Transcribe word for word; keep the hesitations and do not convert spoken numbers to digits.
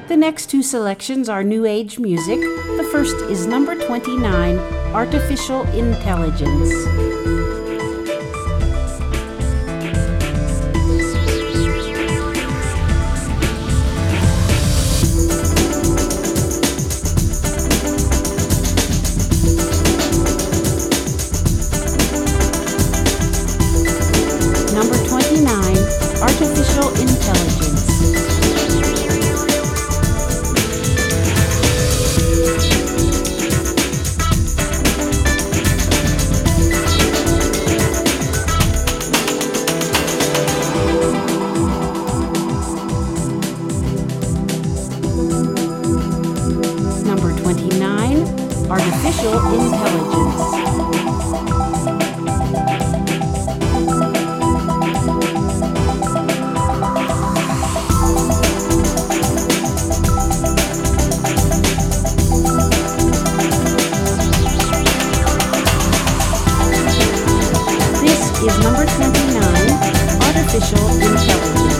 The next two selections are New Age music. The first is number twenty-nine, Artificial Intelligence. Number twenty-nine, Artificial Intelligence. Number twenty-nine, Artificial Intelligence. Is number twenty-nine, Artificial Intelligence.